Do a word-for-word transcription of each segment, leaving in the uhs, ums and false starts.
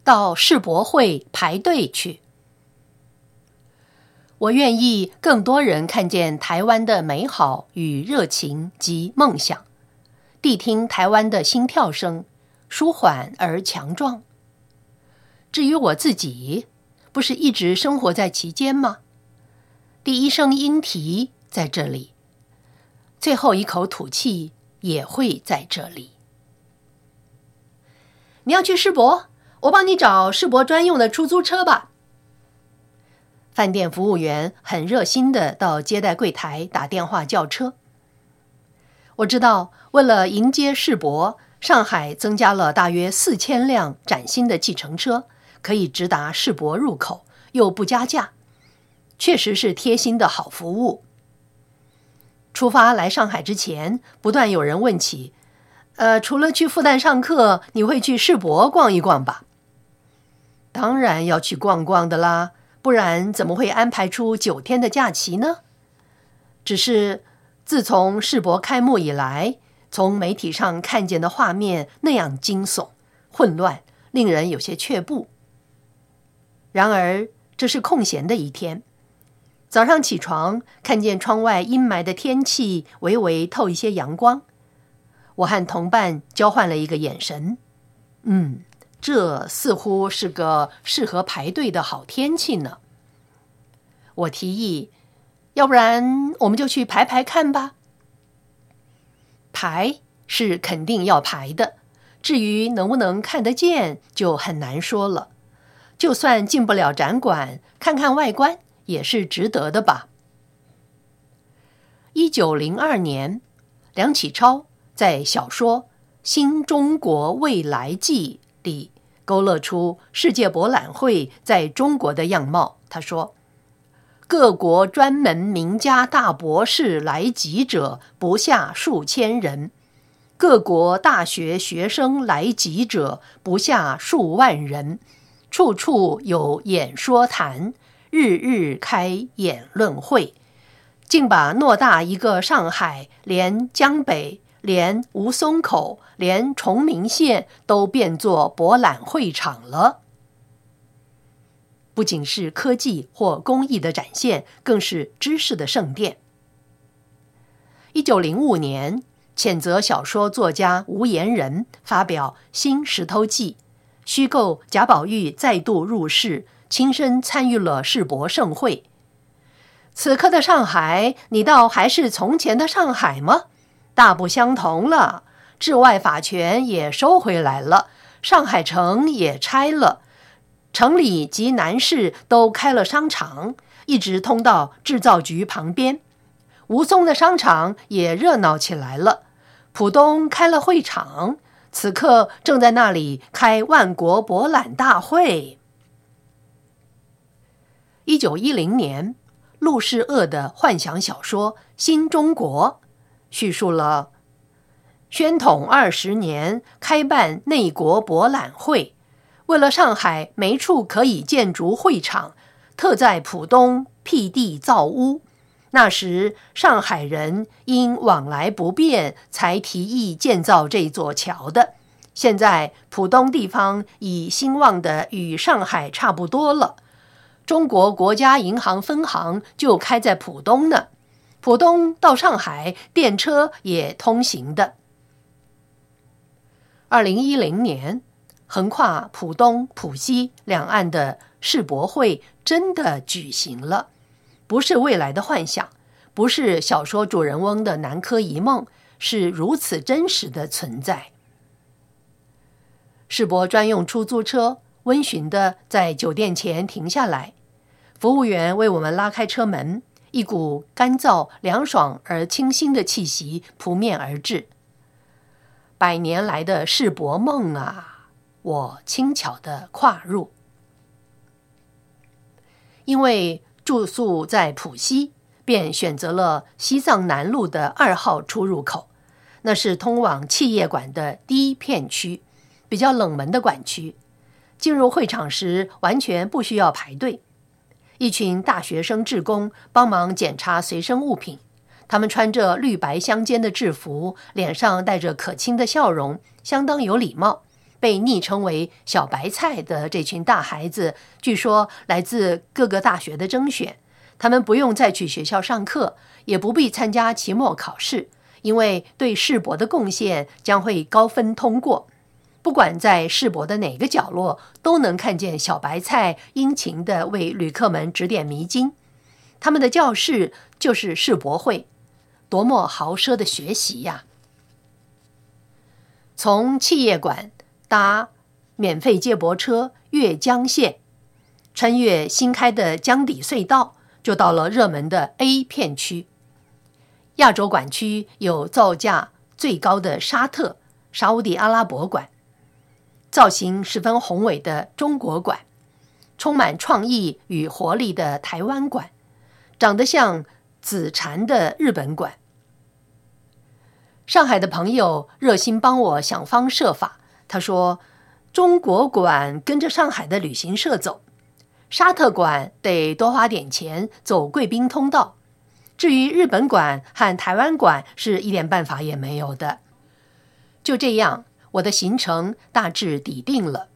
到世博会排队去。我愿意更多人看见台湾的美好与热情及梦想，谛听台湾的心跳声，舒缓而强壮。至于我自己，不是一直生活在其间吗？第一声莺啼在这里，最后一口吐气也会在这里。你要去世博？我帮你找世博专用的出租车吧。饭店服务员很热心地到接待柜台打电话叫车。我知道，为了迎接世博，上海增加了大约四千辆崭新的计程车，可以直达世博入口，又不加价，确实是贴心的好服务。出发来上海之前，不断有人问起，呃，除了去复旦上课，你会去世博逛一逛吧？当然要去逛逛的啦，不然怎么会安排出九天的假期呢？只是自从世博开幕以来，从媒体上看见的画面那样惊悚、混乱，令人有些却步。然而，这是空闲的一天。早上起床，看见窗外阴霾的天气微微透一些阳光，我和同伴交换了一个眼神。嗯，这似乎是个适合排队的好天气呢。我提议，要不然我们就去排排看吧。排是肯定要排的，至于能不能看得见，就很难说了。就算进不了展馆，看看外观也是值得的吧。一九零二年，梁启超在小说《新中国未来记》里勾勒出世界博览会在中国的样貌。他说，各国专门名家大博士来集者不下数千人，各国大学学生来集者不下数万人，处处有演说坛，日日开演论会，竟把偌大一个上海，连江北，连吴淞口，连崇明县都变作博览会场了。不仅是科技或工艺的展现，更是知识的圣殿。一九零五年，谴责小说作家吴言人发表《新石头记》，虚构贾宝玉再度入世，亲身参与了世博盛会。此刻的上海，你倒还是从前的上海吗？大不相同了，治外法权也收回来了，上海城也拆了，城里及南市都开了商场，一直通到制造局旁边。吴淞的商场也热闹起来了，浦东开了会场，此刻正在那里开万国博览大会。一九一零年，陆世锷的幻想小说《新中国》叙述了宣统二十年开办内国博览会，为了上海没处可以建筑会场，特在浦东辟地造屋。那时上海人因往来不便，才提议建造这座桥的。现在浦东地方已兴旺的与上海差不多了，中国国家银行分行就开在浦东呢，浦东到上海电车也通行的。二零一零年，横跨浦东、浦西两岸的世博会真的举行了，不是未来的幻想，不是小说主人翁的南柯一梦，是如此真实的存在。世博专用出租车温驯地在酒店前停下来，服务员为我们拉开车门，一股干燥、凉爽而清新的气息扑面而至。百年来的世博梦啊，我轻巧地跨入。因为住宿在浦西，便选择了西藏南路的二号出入口，那是通往企业馆的第一片区，比较冷门的馆区。进入会场时完全不需要排队，一群大学生志工帮忙检查随身物品，他们穿着绿白相间的制服，脸上带着可亲的笑容，相当有礼貌， 被昵称为小白菜的这群大孩子，据说来自各个大学的甄选，他们不用再去学校上课，也不必参加期末考试，因为对世博的贡献将会高分通过。不管在世博的哪个角落，都能看见小白菜殷勤地为旅客们指点迷津。他们的教室就是世博会，多么豪奢的学习呀！从企业馆搭免费接驳车越江线，穿越新开的江底隧道，就到了热门的 A 片区。亚洲馆区有造价最高的沙特沙烏地阿拉伯馆，造型十分宏伟的中国馆，充满创意与活力的台湾馆，长得像紫蝉的日本馆。上海的朋友热心帮我想方设法，他说中国馆跟着上海的旅行社走，沙特馆得多花点钱走贵宾通道，至于日本馆和台湾馆是一点办法也没有的。就这样，我的行程大致底定了。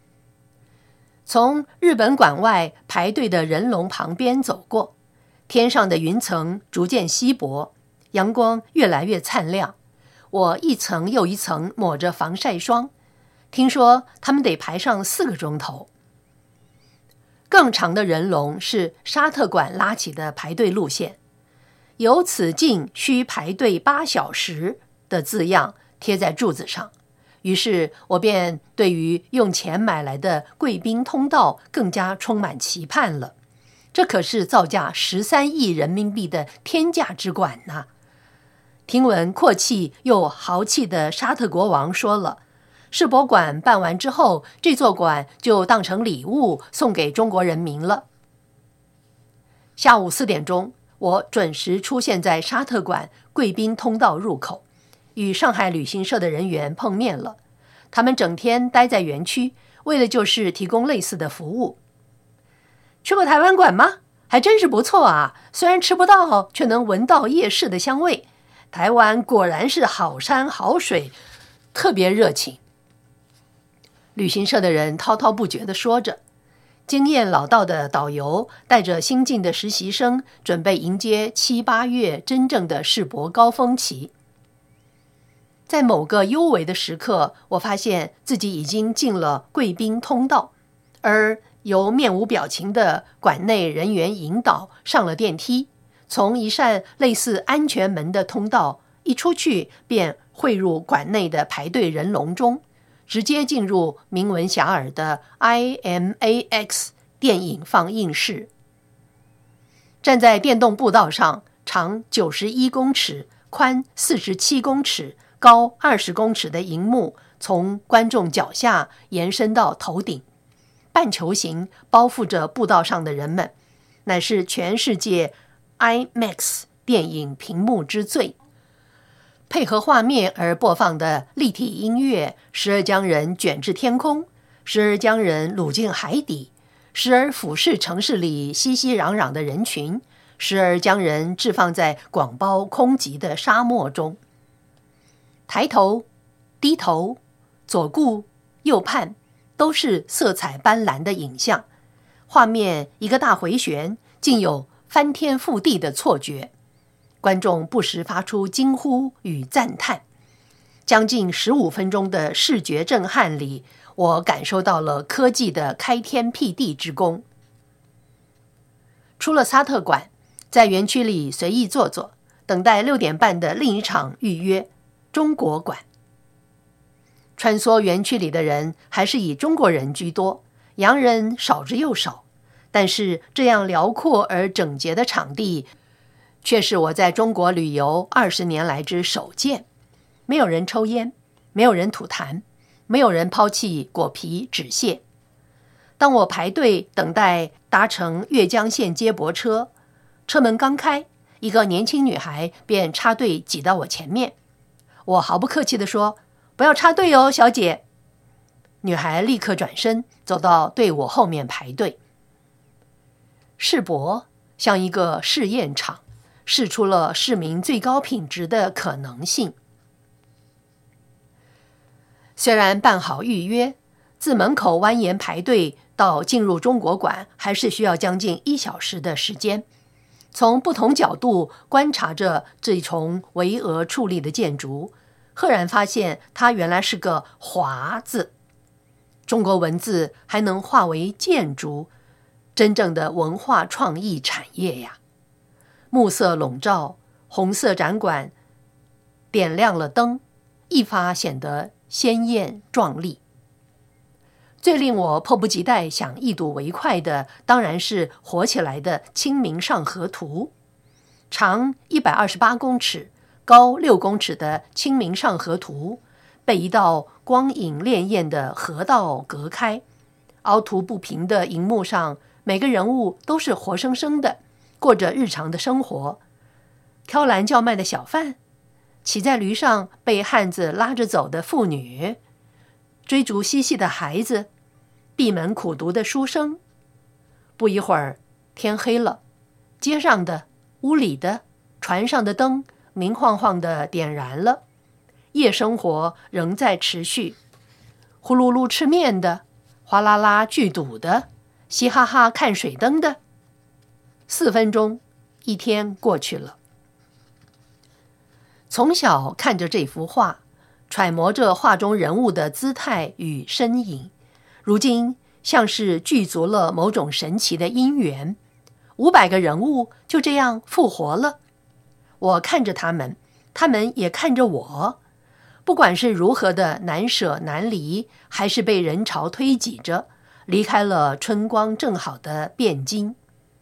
从日本馆外排队的人龙旁边走过，天上的云层逐渐稀薄，阳光越来越灿亮。我一层又一层抹着防晒霜，听说他们得排上四个钟头。更长的人龙是沙特馆拉起的排队路线，由此进需排队八小时的字样贴在柱子上，于是我便对于用钱买来的贵宾通道更加充满期盼了。这可是造价十三亿人民币的天价之馆呐！听闻阔气又豪气的沙特国王说了，世博馆办完之后，这座馆就当成礼物送给中国人民了。下午四点钟，我准时出现在沙特馆贵宾通道入口，与上海旅行社的人员碰面了。他们整天待在园区，为的就是提供类似的服务。去过台湾馆吗？还真是不错啊，虽然吃不到，却能闻到夜市的香味。台湾果然是好山好水，特别热情。旅行社的人滔滔不绝地说着，经验老道的导游带着新进的实习生，准备迎接七八月真正的世博高峰期。在某个幽微的时刻，我发现自己已经进了贵宾通道，而由面无表情的馆内人员引导上了电梯，从一扇类似安全门的通道一出去，便汇入馆内的排队人龙中，直接进入名闻遐迩的 I M A X 电影放映室。站在电动步道上，长九十一公尺，宽四十七公尺，高二十公尺的荧幕从观众脚下延伸到头顶，半球形包覆着步道上的人们，乃是全世界 IMAX 电影屏幕之最。配合画面而播放的立体音乐，时而将人卷至天空，时而将人掳进海底，时而俯视城市里熙熙攘攘的人群，时而将人置放在广袤空寂的沙漠中。抬头、低头、左顾、右盼，都是色彩斑斓的影像，画面一个大回旋，竟有翻天覆地的错觉。观众不时发出惊呼与赞叹。将近十五分钟的视觉震撼里，我感受到了科技的开天辟地之功。出了沙特馆，在园区里随意坐坐，等待六点半的另一场预约——中国馆。穿梭园区里的人还是以中国人居多，洋人少之又少，但是这样辽阔而整洁的场地却是我在中国旅游二十年来之首见。没有人抽烟，没有人吐痰，没有人抛弃果皮纸屑。当我排队等待搭乘越江线接驳车，车门刚开，一个年轻女孩便插队挤到我前面。我毫不客气地说：“不要插队哦，小姐。”女孩立刻转身走到队伍后面排队。世博像一个试验场，试出了市民最高品质的可能性。 虽然办好预约，自门口蜿蜒排队到进入中国馆，还是需要将近一小时的时间。从不同角度观察着这重巍峨矗立的建筑，赫然发现它原来是个华字。中国文字还能化为建筑，真正的文化创意产业呀！暮色笼罩，红色展馆点亮了灯，一发显得鲜艳壮丽。最令我迫不及待想一睹为快的，当然是活起来的《清明上河图》。长一百二十八公尺，高六公尺的《清明上河图》被一道光影潋滟的河道隔开，凹凸不平的荧幕上，每个人物都是活生生的，过着日常的生活。挑篮叫卖的小贩，骑在驴上被汉子拉着走的妇女，追逐嬉戏的孩子，闭门苦读的书生。不一会儿，天黑了，街上的、屋里的、船上的灯明晃晃地点燃了。夜生活仍在持续，呼噜噜吃面的，哗啦啦聚赌的，嘻哈哈看水灯的。四分钟，一天过去了。从小看着这幅画，揣摩着画中人物的姿态与身影，如今像是具足了某种神奇的因缘，五百个人物就这样复活了。我看着他们，他们也看着我。不管是如何的难舍难离，还是被人潮推挤着，离开了春光正好的汴京。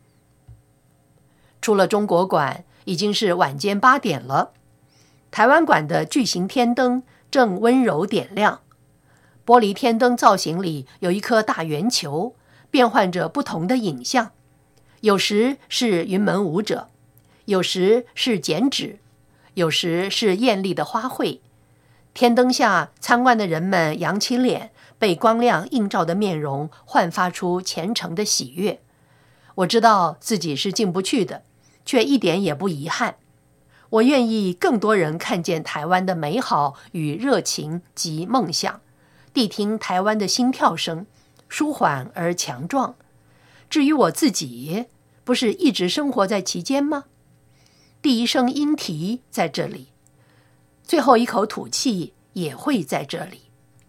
出了中国馆，已经是晚间八点了。台湾馆的巨型天灯正温柔点亮，玻璃天灯造型里有一颗大圆球，变换着不同的影像，有时是云门舞者，有时是剪纸，有时是艳丽的花卉。天灯下参观的人们扬起脸，被光亮映照的面容焕发出虔诚的喜悦。我知道自己是进不去的，却一点也不遗憾。我愿意更多人看见台湾的美好与热情及梦想，谛听台湾的心跳声，舒缓而强壮。至于我自己，不是一直生活在其间吗？第一声莺啼在这里，最后一口吐气也会在这里。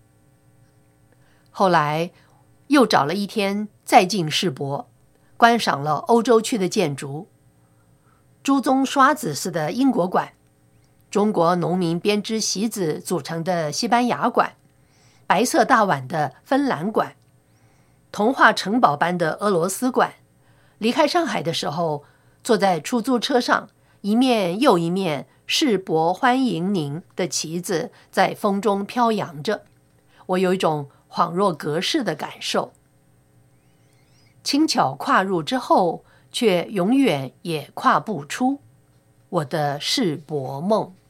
后来又找了一天再进世博，观赏了欧洲区的建筑，朱宗刷子似的英国馆，中国农民编织席子组成的西班牙馆，白色大碗的芬兰馆，童话城堡般的俄罗斯馆。离开上海的时候，坐在出租车上，一面又一面世博欢迎您的旗子在风中飘扬着，我有一种恍若隔世的感受。轻巧跨入之后，却永远也跨不出我的世博梦。